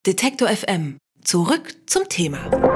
Detektor FM. Zurück zum Thema.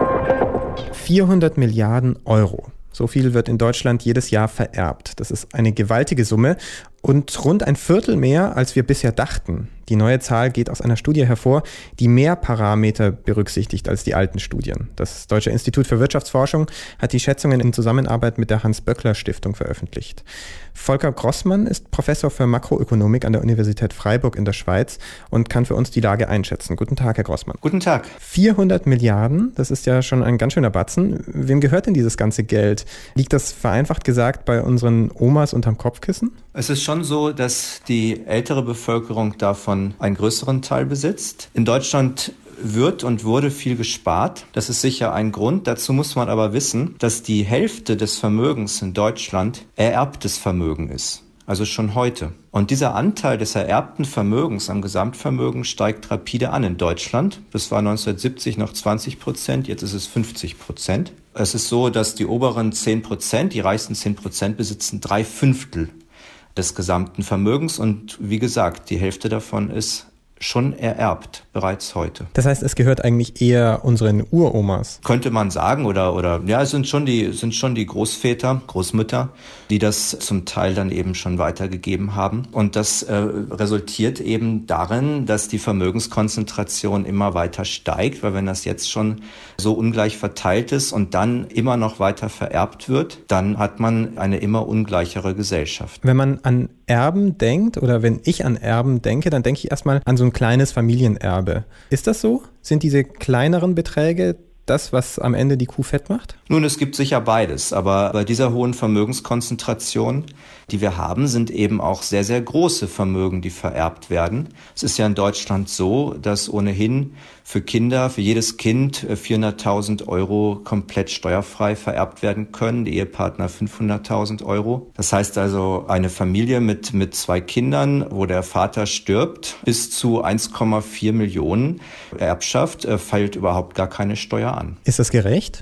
400 Milliarden Euro. So viel wird in Deutschland jedes Jahr vererbt. Das ist eine gewaltige Summe und rund ein Viertel mehr, als wir bisher dachten. Die neue Zahl geht aus einer Studie hervor, die mehr Parameter berücksichtigt als die alten Studien. Das Deutsche Institut für Wirtschaftsforschung hat die Schätzungen in Zusammenarbeit mit der Hans-Böckler-Stiftung veröffentlicht. Volker Grossmann ist Professor für Makroökonomik an der Universität Freiburg in der Schweiz und kann für uns die Lage einschätzen. Guten Tag, Herr Grossmann. Guten Tag. 400 Milliarden, das ist ja schon ein ganz schöner Batzen. Wem gehört denn dieses ganze Geld? Liegt das vereinfacht gesagt bei unseren Omas unterm Kopfkissen? Es ist schon so, dass die ältere Bevölkerung davon einen größeren Teil besitzt. In Deutschland wird und wurde viel gespart. Das ist sicher ein Grund. Dazu muss man aber wissen, dass die Hälfte des Vermögens in Deutschland ererbtes Vermögen ist. Also schon heute. Und dieser Anteil des ererbten Vermögens am Gesamtvermögen steigt rapide an in Deutschland. Das war 1970 noch 20%, jetzt ist es 50%. Es ist so, dass die oberen 10%, die reichsten 10% besitzen 3/5 des gesamten Vermögens. Und wie gesagt, die Hälfte davon ist schon ererbt, bereits heute. Das heißt, es gehört eigentlich eher unseren Uromas? Könnte man sagen, oder ja, es sind schon die Großväter, Großmütter, die das zum Teil dann eben schon weitergegeben haben. Und das resultiert eben darin, dass die Vermögenskonzentration immer weiter steigt, weil wenn das jetzt schon so ungleich verteilt ist und dann immer noch weiter vererbt wird, dann hat man eine immer ungleichere Gesellschaft. Wenn man an Erben denkt oder wenn ich an Erben denke, dann denke ich erstmal an so ein kleines Familienerbe. Ist das so? Sind diese kleineren Beträge das, was am Ende die Kuh fett macht? Nun, es gibt sicher beides, aber bei dieser hohen Vermögenskonzentration, die wir haben, sind eben auch sehr, sehr große Vermögen, die vererbt werden. Es ist ja in Deutschland so, dass ohnehin für Kinder, für jedes Kind 400.000 Euro komplett steuerfrei vererbt werden können, die Ehepartner 500.000 Euro. Das heißt also, eine Familie mit 2 Kindern, wo der Vater stirbt, bis zu 1,4 Millionen Erbschaft, fällt überhaupt gar keine Steuer an. Ist das gerecht?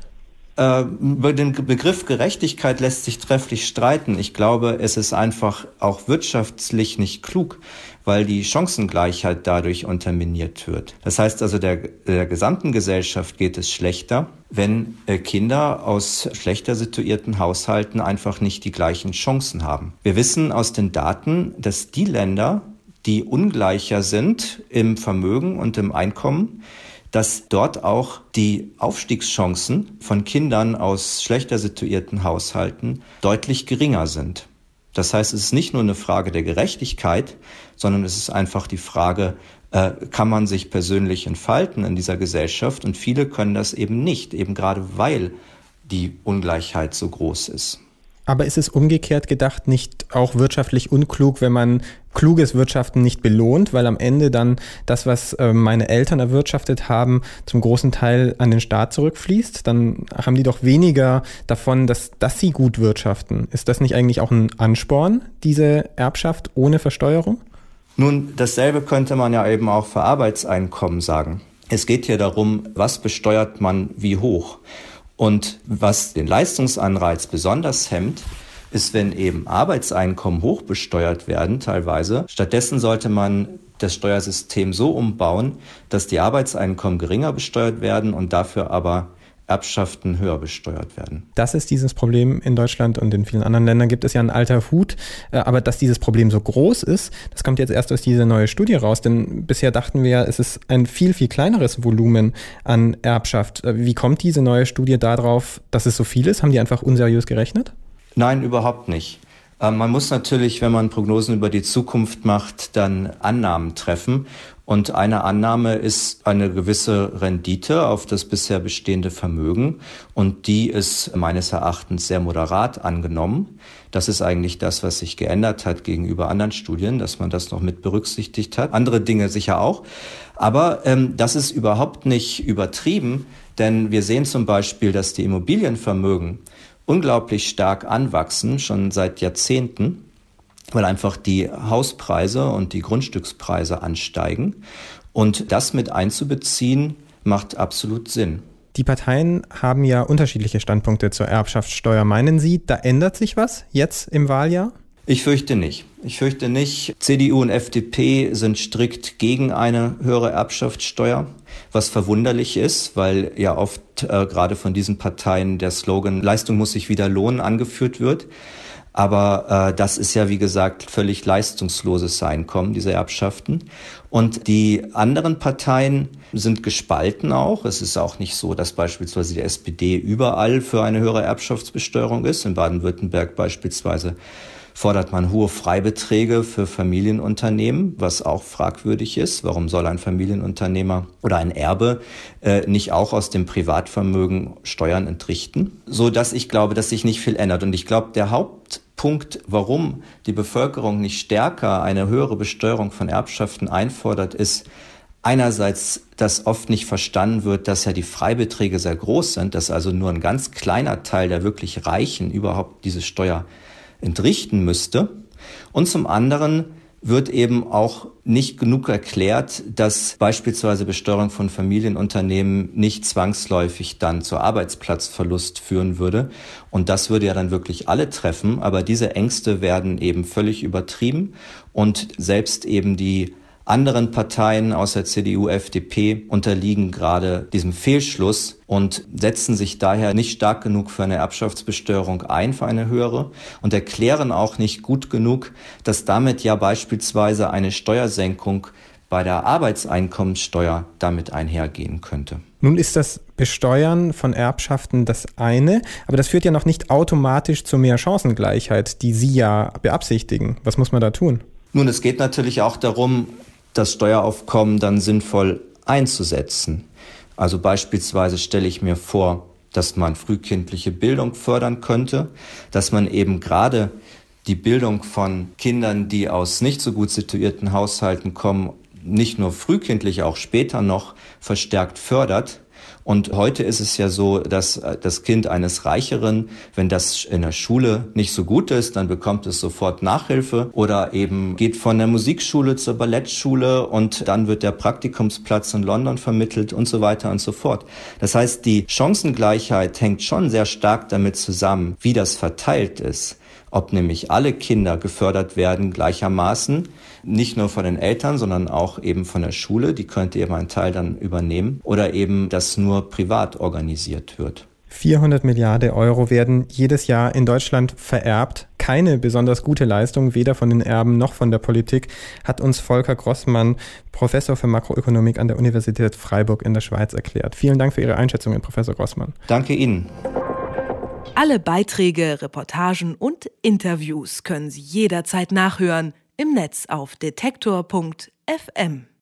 Über den Begriff Gerechtigkeit lässt sich trefflich streiten. Ich glaube, es ist einfach auch wirtschaftlich nicht klug, weil die Chancengleichheit dadurch unterminiert wird. Das heißt also, der gesamten Gesellschaft geht es schlechter, wenn Kinder aus schlechter situierten Haushalten einfach nicht die gleichen Chancen haben. Wir wissen aus den Daten, dass die Länder, die ungleicher sind im Vermögen und im Einkommen, dass dort auch die Aufstiegschancen von Kindern aus schlechter situierten Haushalten deutlich geringer sind. Das heißt, es ist nicht nur eine Frage der Gerechtigkeit, sondern es ist einfach die Frage, kann man sich persönlich entfalten in dieser Gesellschaft? Und viele können das eben nicht, eben gerade weil die Ungleichheit so groß ist. Aber ist es umgekehrt gedacht nicht auch wirtschaftlich unklug, wenn man kluges Wirtschaften nicht belohnt, weil am Ende dann das, was meine Eltern erwirtschaftet haben, zum großen Teil an den Staat zurückfließt? Dann haben die doch weniger davon, dass sie gut wirtschaften. Ist das nicht eigentlich auch ein Ansporn, diese Erbschaft ohne Versteuerung? Nun, dasselbe könnte man ja eben auch für Arbeitseinkommen sagen. Es geht hier darum, was besteuert man wie hoch? Und was den Leistungsanreiz besonders hemmt, ist, wenn eben Arbeitseinkommen hoch besteuert werden teilweise. Stattdessen sollte man das Steuersystem so umbauen, dass die Arbeitseinkommen geringer besteuert werden und dafür aber Erbschaften höher besteuert werden. Das ist dieses Problem in Deutschland und in vielen anderen Ländern gibt es ja ein alter Hut. Aber dass dieses Problem so groß ist, das kommt jetzt erst aus dieser neuen Studie raus. Denn bisher dachten wir ja, es ist ein viel, viel kleineres Volumen an Erbschaft. Wie kommt diese neue Studie darauf, dass es so viel ist? Haben die einfach unseriös gerechnet? Nein, überhaupt nicht. Man muss natürlich, wenn man Prognosen über die Zukunft macht, dann Annahmen treffen. Und eine Annahme ist eine gewisse Rendite auf das bisher bestehende Vermögen. Und die ist meines Erachtens sehr moderat angenommen. Das ist eigentlich das, was sich geändert hat gegenüber anderen Studien, dass man das noch mit berücksichtigt hat. Andere Dinge sicher auch. Aber das ist überhaupt nicht übertrieben, denn wir sehen zum Beispiel, dass die Immobilienvermögen unglaublich stark anwachsen, schon seit Jahrzehnten, weil einfach die Hauspreise und die Grundstückspreise ansteigen. Und das mit einzubeziehen, macht absolut Sinn. Die Parteien haben ja unterschiedliche Standpunkte zur Erbschaftssteuer. Meinen Sie, da ändert sich was jetzt im Wahljahr? Ich fürchte nicht. CDU und FDP sind strikt gegen eine höhere Erbschaftssteuer, was verwunderlich ist, weil ja oft gerade von diesen Parteien der Slogan Leistung muss sich wieder lohnen angeführt wird. Aber das ist ja, wie gesagt, völlig leistungsloses Einkommen, diese Erbschaften. Und die anderen Parteien sind gespalten auch. Es ist auch nicht so, dass beispielsweise die SPD überall für eine höhere Erbschaftsbesteuerung ist. In Baden-Württemberg beispielsweise fordert man hohe Freibeträge für Familienunternehmen, was auch fragwürdig ist. Warum soll ein Familienunternehmer oder ein Erbe nicht auch aus dem Privatvermögen Steuern entrichten? So dass ich glaube, dass sich nicht viel ändert. Und ich glaube, der Hauptpunkt, warum die Bevölkerung nicht stärker eine höhere Besteuerung von Erbschaften einfordert, ist einerseits, dass oft nicht verstanden wird, dass ja die Freibeträge sehr groß sind, dass also nur ein ganz kleiner Teil der wirklich Reichen überhaupt diese Steuer entrichten müsste. Und zum anderen wird eben auch nicht genug erklärt, dass beispielsweise Besteuerung von Familienunternehmen nicht zwangsläufig dann zu Arbeitsplatzverlust führen würde. Und das würde ja dann wirklich alle treffen. Aber diese Ängste werden eben völlig übertrieben und selbst eben die anderen Parteien außer CDU, FDP unterliegen gerade diesem Fehlschluss und setzen sich daher nicht stark genug für eine Erbschaftsbesteuerung ein, für eine höhere, und erklären auch nicht gut genug, dass damit ja beispielsweise eine Steuersenkung bei der Arbeitseinkommenssteuer damit einhergehen könnte. Nun ist das Besteuern von Erbschaften das eine, aber das führt ja noch nicht automatisch zu mehr Chancengleichheit, die Sie ja beabsichtigen. Was muss man da tun? Nun, es geht natürlich auch darum, das Steueraufkommen dann sinnvoll einzusetzen. Also beispielsweise stelle ich mir vor, dass man frühkindliche Bildung fördern könnte, dass man eben gerade die Bildung von Kindern, die aus nicht so gut situierten Haushalten kommen, nicht nur frühkindlich, auch später noch verstärkt fördert. Und heute ist es ja so, dass das Kind eines Reicheren, wenn das in der Schule nicht so gut ist, dann bekommt es sofort Nachhilfe oder eben geht von der Musikschule zur Ballettschule und dann wird der Praktikumsplatz in London vermittelt und so weiter und so fort. Das heißt, die Chancengleichheit hängt schon sehr stark damit zusammen, wie das verteilt ist. Ob nämlich alle Kinder gefördert werden gleichermaßen, nicht nur von den Eltern, sondern auch eben von der Schule, die könnte eben einen Teil dann übernehmen, oder eben, dass nur privat organisiert wird. 400 Milliarden Euro werden jedes Jahr in Deutschland vererbt. Keine besonders gute Leistung, weder von den Erben noch von der Politik, hat uns Volker Grossmann, Professor für Makroökonomik an der Universität Freiburg in der Schweiz, erklärt. Vielen Dank für Ihre Einschätzungen, Professor Grossmann. Danke Ihnen. Alle Beiträge, Reportagen und Interviews können Sie jederzeit nachhören im Netz auf detektor.fm.